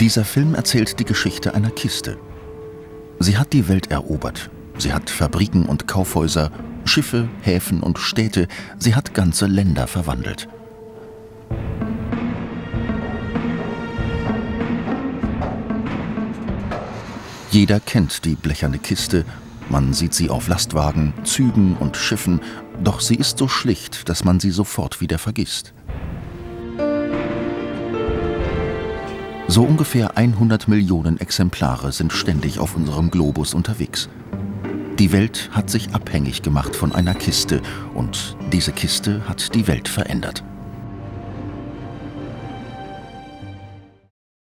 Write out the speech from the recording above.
Dieser Film erzählt die Geschichte einer Kiste. Sie hat die Welt erobert. Sie hat Fabriken und Kaufhäuser, Schiffe, Häfen und Städte, sie hat ganze Länder verwandelt. Jeder kennt die blecherne Kiste, man sieht sie auf Lastwagen, Zügen und Schiffen, doch sie ist so schlicht, dass man sie sofort wieder vergisst. So ungefähr 100 Millionen Exemplare sind ständig auf unserem Globus unterwegs. Die Welt hat sich abhängig gemacht von einer Kiste und diese Kiste hat die Welt verändert.